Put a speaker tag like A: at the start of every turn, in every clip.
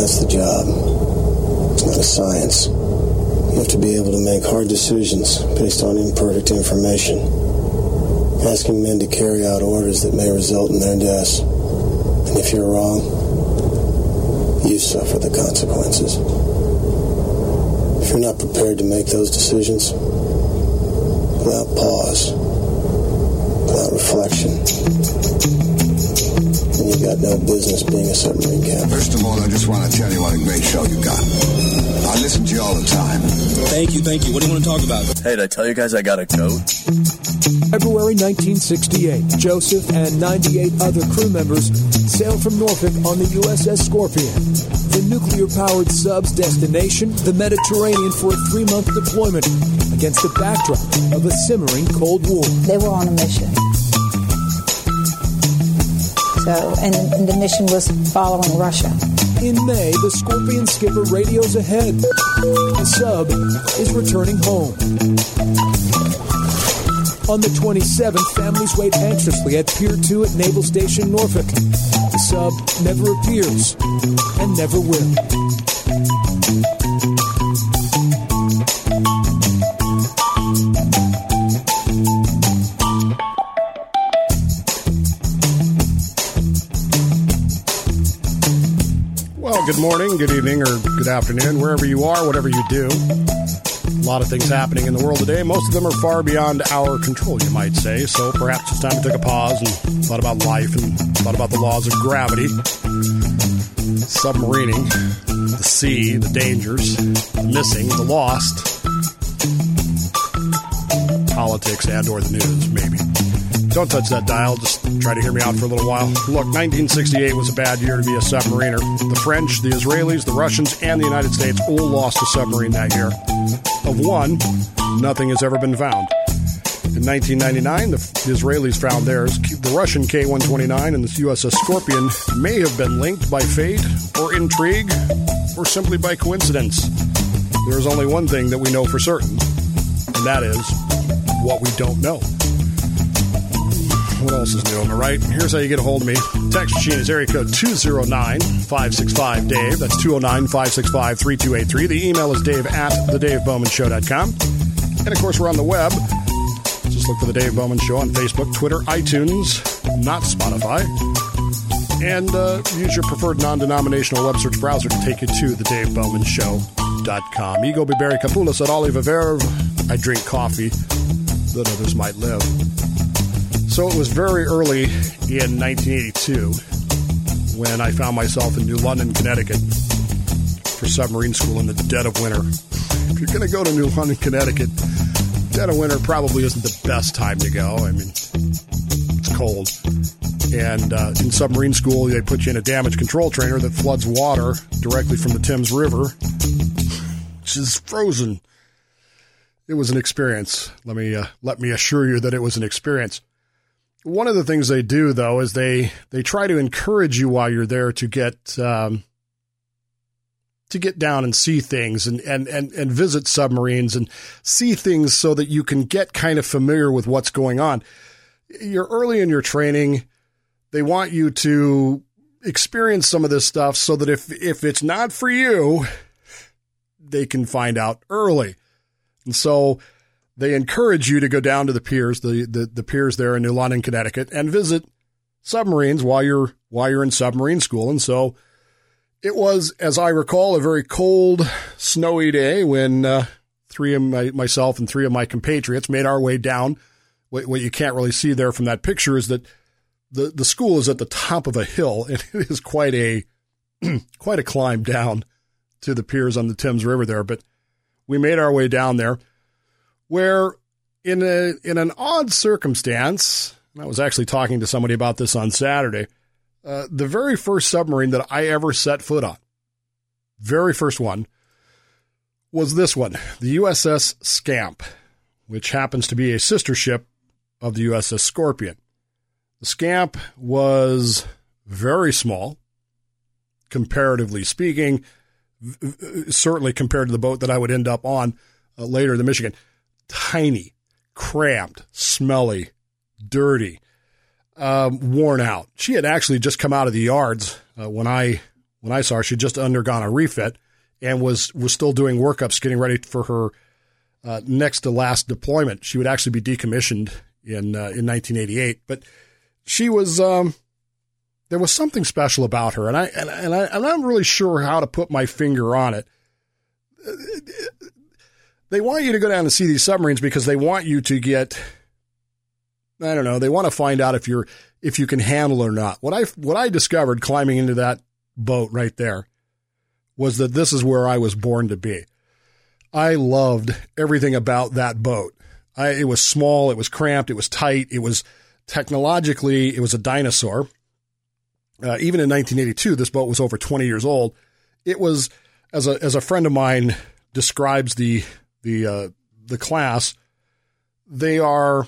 A: That's the job. It's not a science. You have to be able to make hard decisions based on imperfect information, asking men to carry out orders that may result in their deaths. And if you're wrong, you suffer the consequences. If you're not prepared to make those decisions, without pause, without reflection, then you've got no business being a submarine captain.
B: First of all, I just want to tell you what a great show you got. I listen to you all the time.
C: Thank you. What do you want to talk about?
D: Hey, did I tell you guys I got a coat?
E: February 1968, Joseph and 98 other crew members sailed from Norfolk on the USS Scorpion. The nuclear-powered sub's destination, the Mediterranean, for a 3-month deployment against the backdrop of a simmering Cold War.
F: They were on a mission. And the mission was following Russia.
E: In May, the Scorpion skipper radios ahead. The sub is returning home. On the 27th, families wait anxiously at Pier 2 at Naval Station Norfolk. The sub never appears and never will.
G: Well, good morning, good evening, or good afternoon, wherever you are, whatever you do. A lot of things happening in the world today. Most of them are far beyond our control, you might say. So perhaps it's time to take a pause and thought about life and thought about the laws of gravity, submarining, the sea, the dangers, the missing, the lost, politics and or the news, maybe. Don't touch that dial. Just try to hear me out for a little while. Look, 1968 was a bad year to be a submariner. The French, the Israelis, the Russians, and the United States all lost a submarine that year. Of one, nothing has ever been found. In 1999, the Israelis found theirs. The Russian K-129 and the USS Scorpion may have been linked by fate or intrigue or simply by coincidence. There is only one thing that we know for certain, and that is what we don't know. What else is new, am I right? Here's how you get a hold of me. Text machine is area code 209-565-DAVE. That's 209-565-3283. The email is dave@thedavebowmanshow.com. And, of course, we're on the web. Just look for The Dave Bowman Show on Facebook, Twitter, iTunes, not Spotify. And use your preferred non-denominational web search browser to take you to thedavebowmanshow.com. Ego biberi capulas ad oliva verve. I drink coffee that others might live. So it was very early in 1982 when I found myself in New London, Connecticut for submarine school in the dead of winter. If you're going to go to New London, Connecticut, dead of winter probably isn't the best time to go. I mean, it's cold. And in submarine school, they put you in a damage control trainer that floods water directly from the Thames River, which is frozen. It was an experience. Let me assure you that it was an experience. One of the things they do, though, is they try to encourage you while you're there to get down and see things and visit submarines and see things so that you can get kind of familiar with what's going on. You're early in your training. They want you to experience some of this stuff so that if it's not for you, they can find out early. And so they encourage you to go down to the piers, the piers there in New London, Connecticut, and visit submarines while you're in submarine school. And so it was, as I recall, a very cold, snowy day when myself and three of my compatriots made our way down. What you can't really see there from that picture is that the school is at the top of a hill, and it is quite a climb down to the piers on the Thames River there. But we made our way down there, where in an odd circumstance, and I was actually talking to somebody about this on Saturday, the very first submarine that I ever set foot on, very first one, was this one, the USS Scamp, which happens to be a sister ship of the USS Scorpion. The Scamp was very small, comparatively speaking, certainly compared to the boat that I would end up on later in the Michigan. Tiny, cramped, smelly, dirty, worn out. She had actually just come out of the yards when I when I saw her, she'd just undergone a refit and was still doing workups, getting ready for her next to last deployment. She would actually be decommissioned in 1988, but she was there was something special about her, and I'm not really sure how to put my finger on it. They want you to go down and see these submarines because they want you to get, I don't know, they want to find out if you can handle it or not. What I discovered climbing into that boat right there was that this is where I was born to be. I loved everything about that boat. It was small, it was cramped, it was tight, it was technologically, it was a dinosaur. Even in 1982, this boat was over 20 years old. It was, as a friend of mine describes the class, they're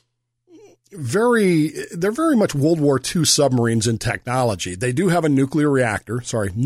G: very much World War II submarines in technology. They do have a nuclear reactor,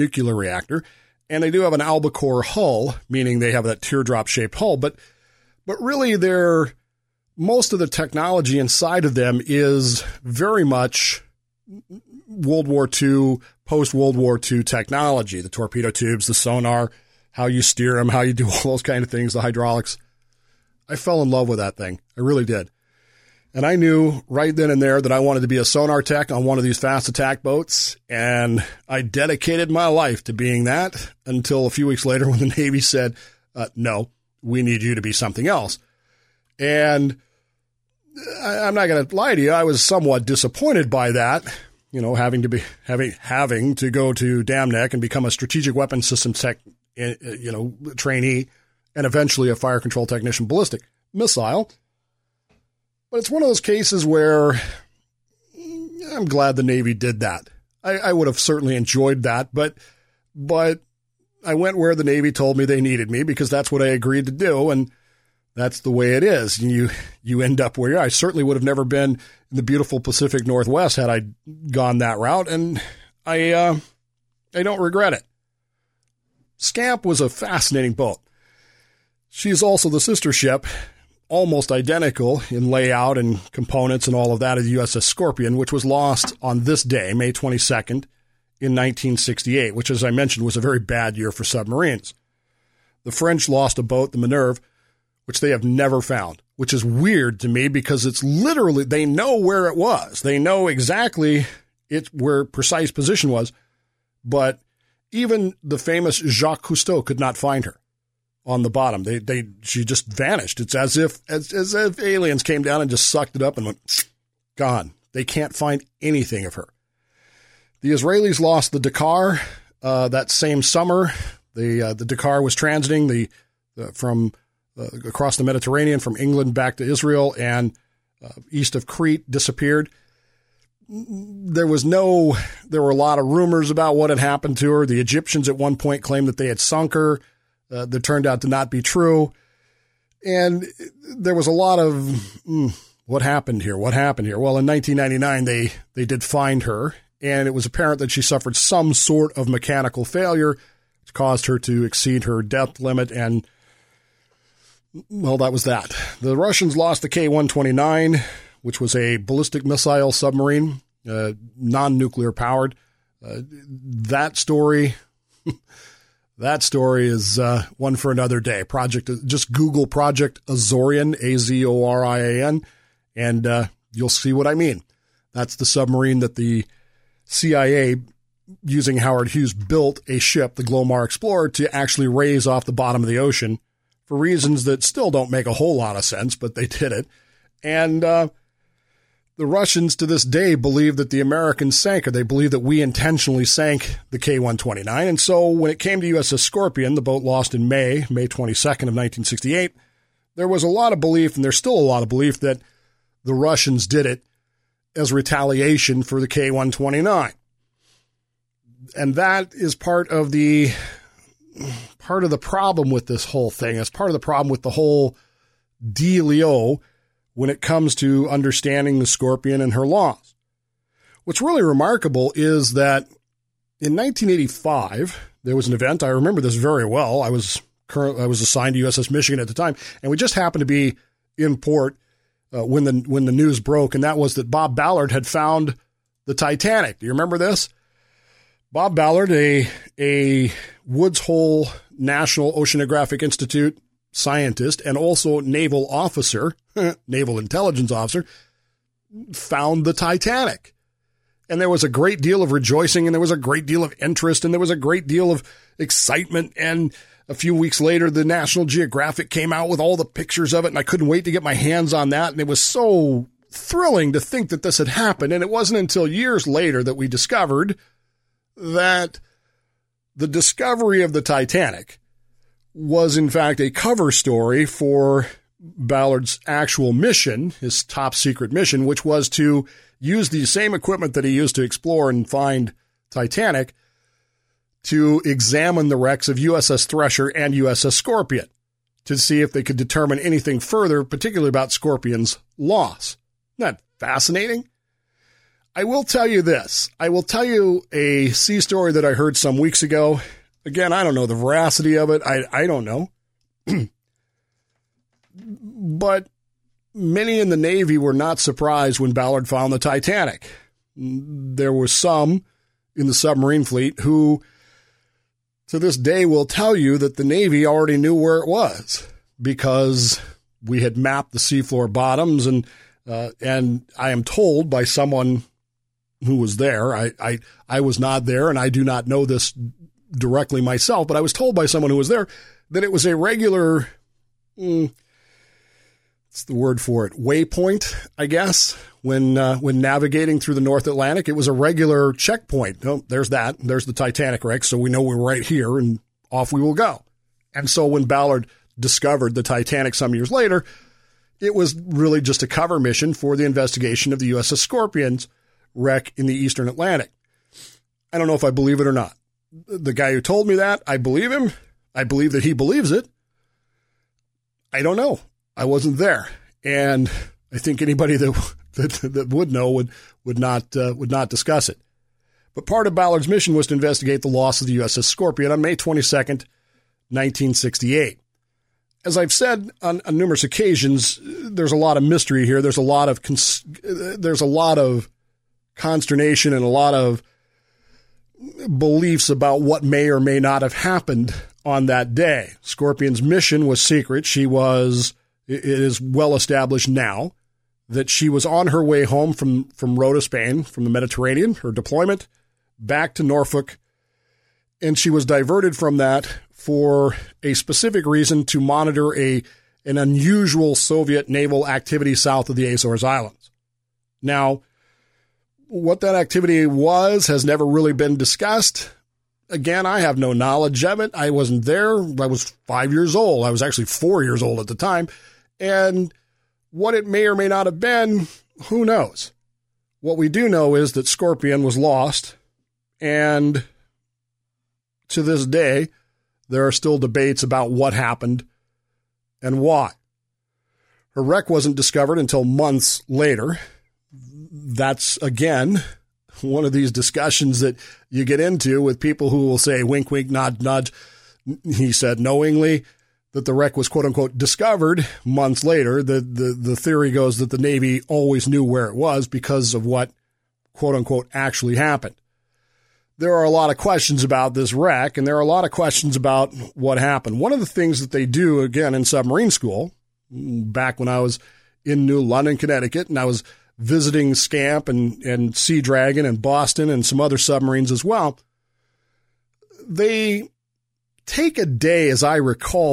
G: and they do have an albacore hull, meaning they have that teardrop shaped hull, but really most of the technology inside of them is very much World War II, post-World War II technology, the torpedo tubes, the sonar, how you steer them, how you do all those kind of things, the hydraulics. I fell in love with that thing. I really did. And I knew right then and there that I wanted to be a sonar tech on one of these fast attack boats, and I dedicated my life to being that until a few weeks later when the Navy said, no, we need you to be something else. And I'm not going to lie to you, I was somewhat disappointed by that, having to go to Dam Neck and become a strategic weapons system tech, trainee, and eventually a fire control technician ballistic missile. But it's one of those cases where I'm glad the Navy did that. I would have certainly enjoyed that, but I went where the Navy told me they needed me because that's what I agreed to do, and that's the way it is. You end up where I certainly would have never been in the beautiful Pacific Northwest had I gone that route, and I don't regret it. Scamp was a fascinating boat. She's also the sister ship, almost identical in layout and components and all of that, of the USS Scorpion, which was lost on this day, May 22nd, in 1968, which, as I mentioned, was a very bad year for submarines. The French lost a boat, the Minerve, which they have never found, which is weird to me because it's literally, they know where it was. They know exactly where precise position was, but even the famous Jacques Cousteau could not find her on the bottom. She just vanished. It's as if aliens came down and just sucked it up and went, gone. They can't find anything of her. The Israelis lost the Dakar that same summer. The Dakar was transiting from across the Mediterranean from England back to Israel and east of Crete, disappeared. There were a lot of rumors about what had happened to her. The Egyptians at one point claimed that they had sunk her. That turned out to not be true. And there was a lot of, what happened here? Well, in 1999, they did find her, and it was apparent that she suffered some sort of mechanical failure, which caused her to exceed her depth limit, and, well, that was that. The Russians lost the K-129, which was a ballistic missile submarine, non-nuclear powered. That story is one for another day. Just Google Project Azorian, Azorian, and you'll see what I mean. That's the submarine that the CIA, using Howard Hughes, built a ship, the Glomar Explorer, to actually raise off the bottom of the ocean for reasons that still don't make a whole lot of sense, but they did it. And the Russians to this day believe that the Americans sank her. They believe that we intentionally sank the K-129. And so when it came to USS Scorpion, the boat lost in May 22nd of 1968, there was a lot of belief, and there's still a lot of belief, that the Russians did it as retaliation for the K-129. And that is part of the problem with this whole thing. It's part of the problem with the whole dealio when it comes to understanding the Scorpion and her loss. What's really remarkable is that in 1985, there was an event. I remember this very well. I was assigned to USS Michigan at the time, and we just happened to be in port when the news broke, and that was that Bob Ballard had found the Titanic. Do you remember this? Bob Ballard, a Woods Hole National Oceanographic Institute scientist and also naval officer, naval intelligence officer, found the Titanic. And there was a great deal of rejoicing, and there was a great deal of interest, and there was a great deal of excitement. And a few weeks later, the National Geographic came out with all the pictures of it, and I couldn't wait to get my hands on that. And it was so thrilling to think that this had happened. And it wasn't until years later that we discovered that the discovery of the Titanic was, in fact, a cover story for Ballard's actual mission, his top secret mission, which was to use the same equipment that he used to explore and find Titanic to examine the wrecks of USS Thresher and USS Scorpion to see if they could determine anything further, particularly about Scorpion's loss. Isn't that fascinating? I will tell you this. I will tell you a sea story that I heard some weeks ago. Again, I don't know the veracity of it. I don't know. But many in the Navy were not surprised when Ballard found the Titanic. There were some in the submarine fleet who, to this day, will tell you that the Navy already knew where it was because we had mapped the seafloor bottoms, and I am told by someone who was there, I was not there, and I do not know this directly myself, but I was told by someone who was there that it was a regular, what's the word for it, waypoint, I guess, when navigating through the North Atlantic. It was a regular checkpoint. Oh, there's that. There's the Titanic wreck, so we know we're right here, and off we will go. And so when Ballard discovered the Titanic some years later, it was really just a cover mission for the investigation of the USS Scorpion's wreck in the Eastern Atlantic. I don't know if I believe it or not. The guy who told me that, I believe him. I believe that he believes it. I don't know. I wasn't there. And I think anybody that would know would not discuss it. But part of Ballard's mission was to investigate the loss of the USS Scorpion on May 22nd, 1968. As I've said on numerous occasions, there's a lot of mystery here. There's a lot of consternation and a lot of beliefs about what may or may not have happened on that day. Scorpion's mission was secret. It is well established now that she was on her way home from Rota, Spain, from the Mediterranean, her deployment, back to Norfolk, and she was diverted from that for a specific reason to monitor an unusual Soviet naval activity south of the Azores Islands. Now, what that activity was has never really been discussed. Again, I have no knowledge of it. I wasn't there. I was 5 years old. I was actually 4 years old at the time. And what it may or may not have been, who knows? What we do know is that Scorpion was lost, and to this day, there are still debates about what happened and why. Her wreck wasn't discovered until months later. That's, again, one of these discussions that you get into with people who will say, wink, wink, nod, nudge. He said knowingly that the wreck was, quote unquote, discovered months later. The theory goes that the Navy always knew where it was because of what, quote unquote, actually happened. There are a lot of questions about this wreck, and there are a lot of questions about what happened. One of the things that they do, again, in submarine school, back when I was in New London, Connecticut, and I was visiting Scamp and Sea Dragon and Boston and some other submarines as well, they take a day, as I recall,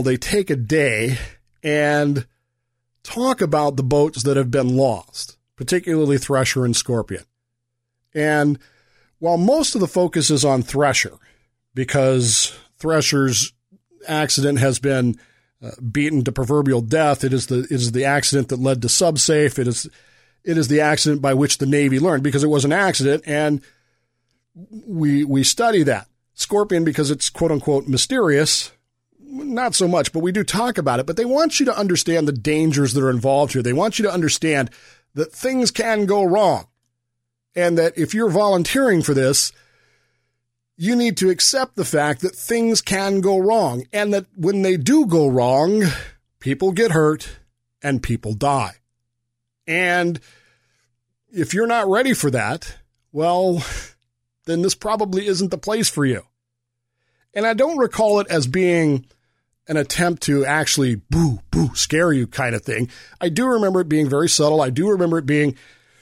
G: and talk about the boats that have been lost, particularly Thresher and Scorpion. And while most of the focus is on Thresher, because Thresher's accident has been beaten to proverbial death, it is the accident that led to SubSafe. It is the accident by which the Navy learned, because it was an accident, and we study that. Scorpion, because it's quote unquote mysterious, not so much, but we do talk about it. But they want you to understand the dangers that are involved here. They want you to understand that things can go wrong, and that if you're volunteering for this, you need to accept the fact that things can go wrong, and that when they do go wrong, people get hurt and people die. And if you're not ready for that, well, then this probably isn't the place for you. And I don't recall it as being an attempt to actually scare you kind of thing. I do remember it being very subtle. I do remember it being,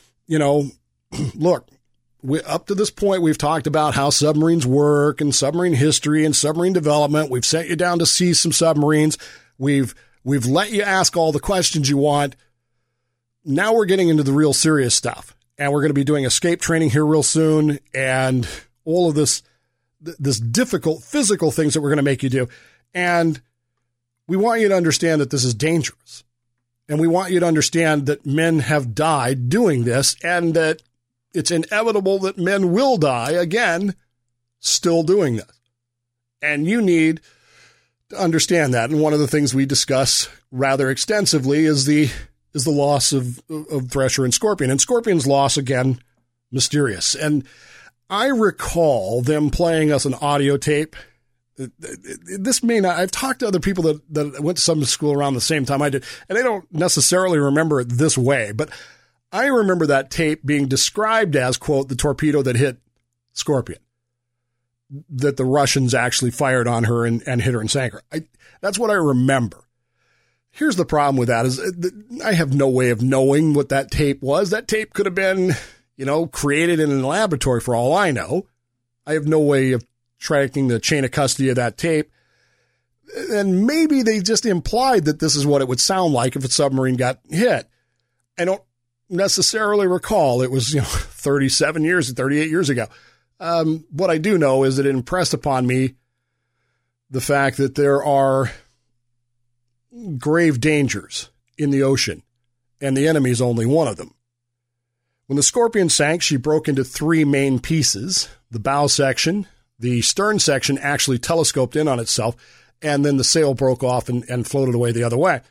G: look, up to this point, we've talked about how submarines work and submarine history and submarine development. We've sent you down to see some submarines. We've let you ask all the questions you want. Now we're getting into the real serious stuff, and we're going to be doing escape training here real soon, and all of this difficult physical things that we're going to make you do. And we want you to understand that this is dangerous. And we want you to understand that men have died doing this, and that it's inevitable that men will die again still doing this. And you need to understand that. And one of the things we discuss rather extensively is the loss of Thresher and Scorpion. And Scorpion's loss, again, mysterious. And I recall them playing us an audio tape. This may not, I've talked to other people that went to some school around the same time I did, and they don't necessarily remember it this way, but I remember that tape being described as, quote, the torpedo that hit Scorpion, that the Russians actually fired on her and hit her and sank her. That's what I remember. Here's the problem with that is I have no way of knowing what that tape was. That tape could have been, created in a laboratory for all I know. I have no way of tracking the chain of custody of that tape. And maybe they just implied that this is what it would sound like if a submarine got hit. I don't necessarily recall. It was, 38 years ago. What I do know is that it impressed upon me the fact that there are grave dangers in the ocean, and the enemy is only one of them. When the Scorpion sank, she broke into three main pieces. The bow section, the stern section actually telescoped in on itself, and then the sail broke off and floated away the other way.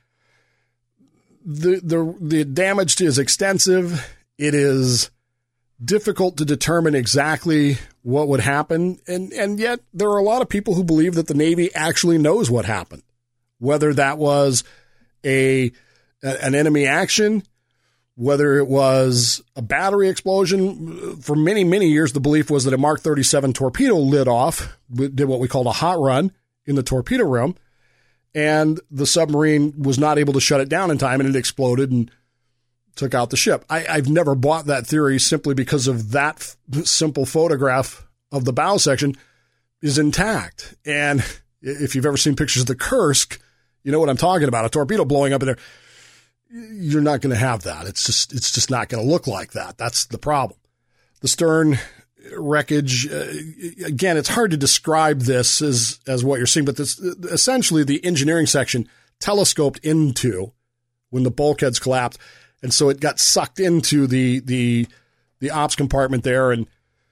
G: The damage is extensive. It is difficult to determine exactly what would happen, and yet there are a lot of people who believe that the Navy actually knows what happened. Whether that was an enemy action, whether it was a battery explosion. For many, many years, the belief was that a Mark 37 torpedo lit off, did what we called a hot run in the torpedo room, and the submarine was not able to shut it down in time, and it exploded and took out the ship. I've never bought that theory simply because of that simple photograph of the bow section is intact. And if you've ever seen pictures of the Kursk, you know what I'm talking about, a torpedo blowing up in there. You're not going to have that. It's just not going to look like that. That's the problem. The stern wreckage, again, it's hard to describe this as what you're seeing, but this essentially the engineering section telescoped into when the bulkheads collapsed. And so it got sucked into the ops compartment there, and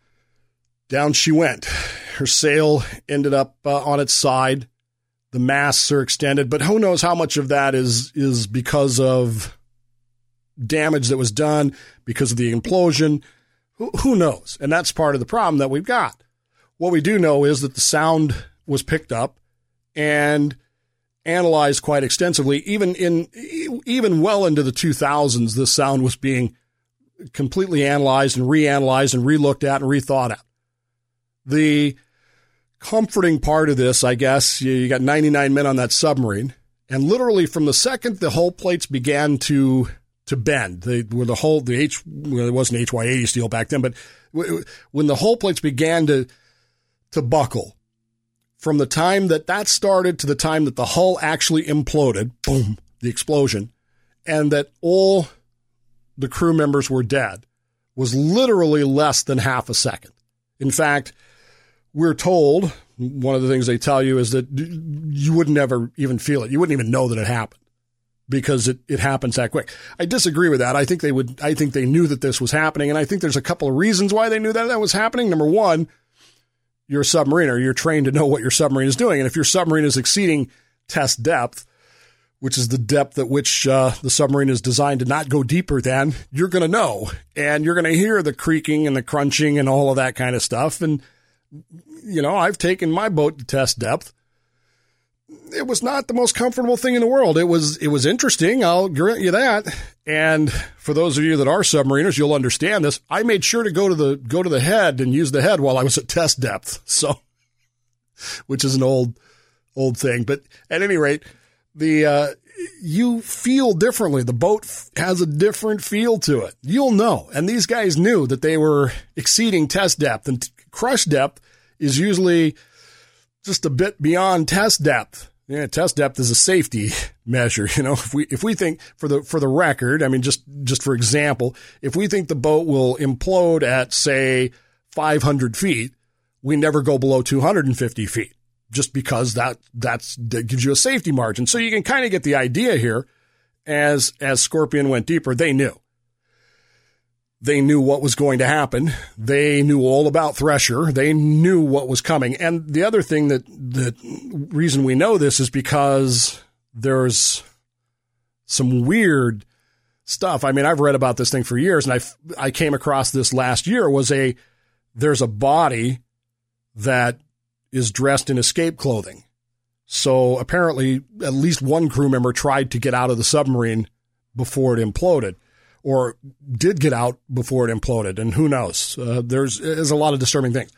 G: down she went. Her sail ended up on its side. The masts are extended, but who knows how much of that is because of damage that was done, because of the implosion. Who knows? And that's part of the problem that we've got. What we do know is that the sound was picked up and analyzed quite extensively. Even well into the 2000s, this sound was being completely analyzed and reanalyzed and relooked at and rethought at. The comforting part of this, I guess, you got 99 men on that submarine, and literally from the second the hull plates began to bend, it wasn't HY80 steel back then, but when the hull plates began to buckle, from the time that started to the time that the hull actually imploded, boom, the explosion, and that all the crew members were dead, was literally less than half a second. In fact, we're told, one of the things they tell you is that you would never even feel it. You wouldn't even know that it happened because it happens that quick. I disagree with that. I think they knew that this was happening, and I think there's a couple of reasons why they knew that was happening. Number one, you're a submariner. You're trained to know what your submarine is doing. And if your submarine is exceeding test depth, which is the depth at which the submarine is designed to not go deeper than, you're going to know. And you're going to hear the creaking and the crunching and all of that kind of stuff. And, I've taken my boat to test depth. it was not the most comfortable thing in the world. It was interesting. I'll grant you that. And for those of you that are submariners, you'll understand this. I made sure to go to the head and use the head while I was at test depth. So, which is an old thing. But at any rate, you feel differently. The boat has a different feel to it. You'll know. And these guys knew that they were exceeding test depth, and crush depth is usually just a bit beyond test depth. Yeah, test depth is a safety measure. You know, if we think for the record, I mean, just for example, if we think the boat will implode at, say, 500 feet, we never go below 250 feet, just because that gives you a safety margin. So you can kind of get the idea here. As Scorpion went deeper, they knew. They knew what was going to happen. They knew all about Thresher. They knew what was coming. And the other thing the reason we know this is because there's some weird stuff. I mean, I've read about this thing for years, and I came across this last year. There's a body that is dressed in escape clothing. So apparently at least one crew member tried to get out of the submarine before it imploded, or did get out before it imploded, and who knows? There's a lot of disturbing things.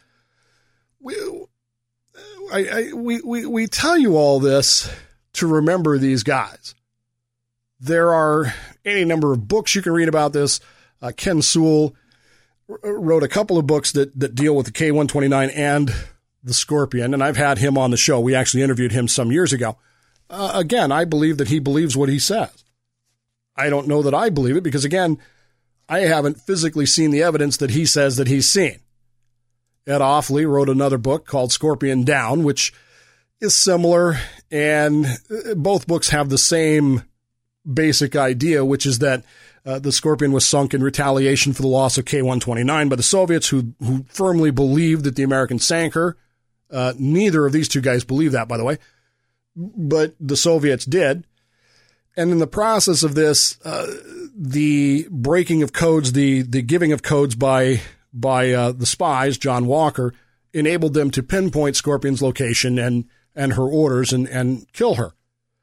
G: We tell you all this to remember these guys. There are any number of books you can read about this. Ken Sewell wrote a couple of books that deal with the K-129 and the Scorpion, and I've had him on the show. We actually interviewed him some years ago. Again, I believe that he believes what he says. I don't know that I believe it because, again, I haven't physically seen the evidence that he says that he's seen. Ed Offley wrote another book called Scorpion Down, which is similar, and both books have the same basic idea, which is that the Scorpion was sunk in retaliation for the loss of K-129 by the Soviets, who firmly believed that the Americans sank her. Neither of these two guys believe that, by the way, but the Soviets did. And in the process of this, the breaking of codes, the giving of codes by the spies, John Walker, enabled them to pinpoint Scorpion's location and her orders and kill her.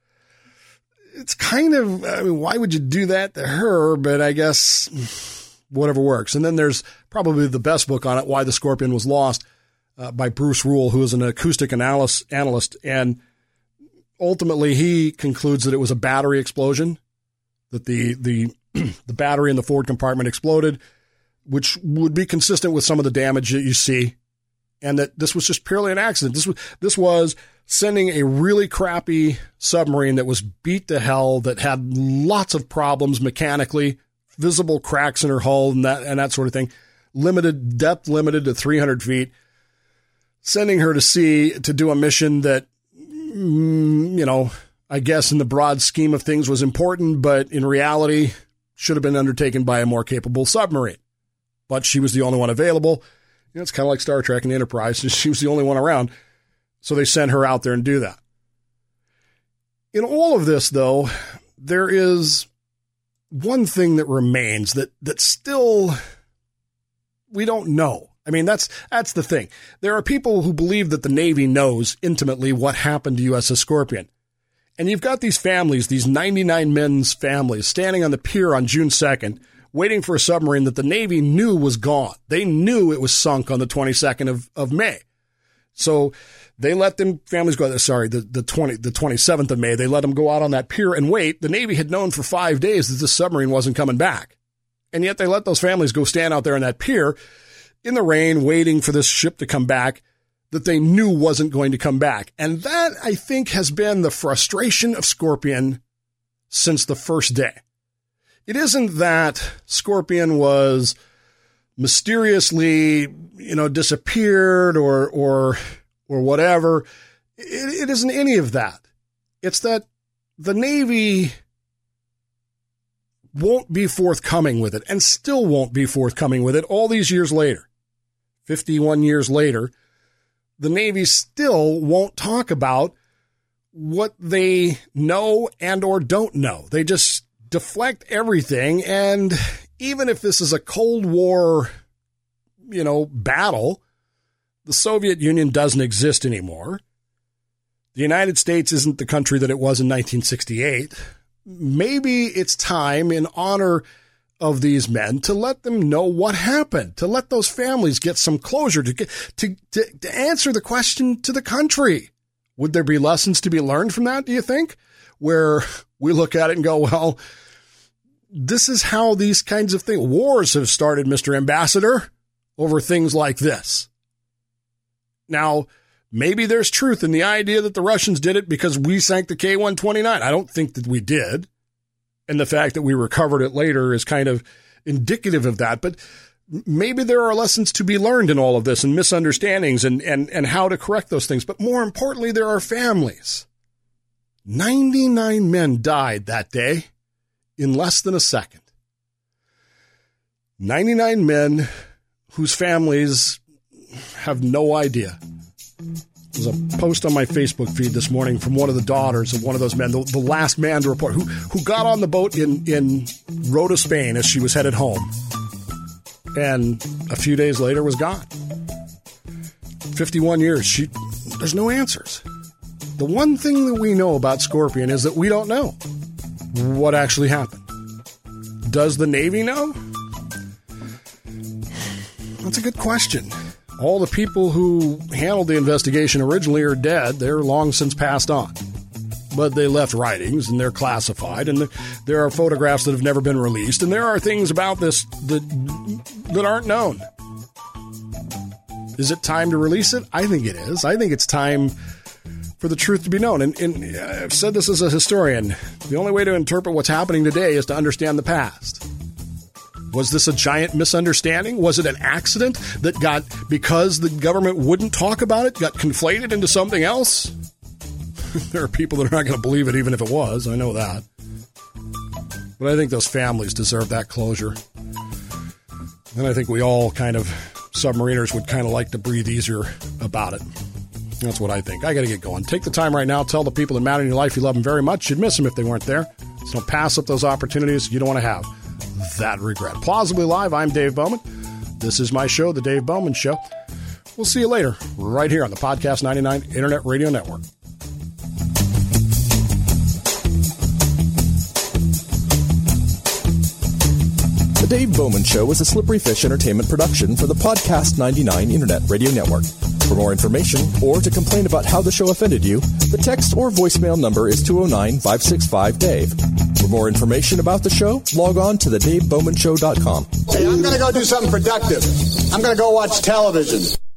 G: It's kind of, I mean, why would you do that to her? But I guess whatever works. And then there's probably the best book on it, Why the Scorpion Was Lost, by Bruce Rule, who is an acoustic analyst, and ultimately, he concludes that it was a battery explosion, that the battery in the forward compartment exploded, which would be consistent with some of the damage that you see, and that this was just purely an accident. This was sending a really crappy submarine that was beat to hell, that had lots of problems mechanically, visible cracks in her hull and that sort of thing, depth limited to 300 feet, sending her to sea to do a mission that, you know, I guess in the broad scheme of things was important, but in reality should have been undertaken by a more capable submarine. But she was the only one available. You know, it's kind of like Star Trek and Enterprise. She was the only one around. So they sent her out there and do that. In all of this, though, there is one thing that remains that still we don't know. I mean, that's the thing. There are people who believe that the Navy knows intimately what happened to USS Scorpion. And you've got these families, these 99 men's families, standing on the pier on June 2nd, waiting for a submarine that the Navy knew was gone. They knew it was sunk on the 22nd of May. So they let them families go, the 27th of May, they let them go out on that pier and wait. The Navy had known for 5 days that this submarine wasn't coming back. And yet they let those families go stand out there on that pier in the rain, waiting for this ship to come back that they knew wasn't going to come back. And that, I think, has been the frustration of Scorpion since the first day. It isn't that Scorpion was mysteriously, disappeared or whatever. It isn't any of that. It's that the Navy won't be forthcoming with it, and still won't be forthcoming with it all these years later. 51 years later, the Navy still won't talk about what they know and or don't know. They just deflect everything, and even if this is a Cold War, battle, the Soviet Union doesn't exist anymore. The United States isn't the country that it was in 1968. Maybe it's time, in honor of these men, to let them know what happened, to let those families get some closure, to answer the question to the country. Would there be lessons to be learned from that, do you think? Where we look at it and go, well, this is how these kinds of things, wars have started, Mr. Ambassador, over things like this. Now, maybe there's truth in the idea that the Russians did it because we sank the K-129. I don't think that we did. And the fact that we recovered it later is kind of indicative of that. But maybe there are lessons to be learned in all of this, and misunderstandings and how to correct those things. But more importantly, there are families. 99 men died that day in less than a second. 99 men whose families have no idea. There's a post on my Facebook feed this morning from one of the daughters of one of those men, the last man to report, who got on the boat in Rota, Spain as she was headed home. And a few days later was gone. 51 years. There's no answers. The one thing that we know about Scorpion is that we don't know what actually happened. Does the Navy know? That's a good question. All the people who handled the investigation originally are dead. They're long since passed on. But they left writings, and they're classified, and there are photographs that have never been released, and there are things about this that aren't known. Is it time to release it? I think it is. I think it's time for the truth to be known. And I've said this as a historian. The only way to interpret what's happening today is to understand the past. Was this a giant misunderstanding? Was it an accident that got, because the government wouldn't talk about it, got conflated into something else? There are people that are not going to believe it even if it was. I know that. But I think those families deserve that closure. And I think we all kind of, submariners, would kind of like to breathe easier about it. That's what I think. I got to get going. Take the time right now. Tell the people that matter in your life you love them very much. You'd miss them if they weren't there. So don't pass up those opportunities you don't want to have that regret. Plausibly Live, I'm Dave Bowman. This is my show, The Dave Bowman Show. We'll see you later, right here on the Podcast 99 Internet Radio Network.
D: The Dave Bowman Show is a Slippery Fish Entertainment production for the Podcast 99 Internet Radio Network. For more information or to complain about how the show offended you, the text or voicemail number is 209-565-DAVE. For more information about the show, log on to thedavebowmanshow.com.
B: Hey, I'm going to go do something productive. I'm going to go watch television.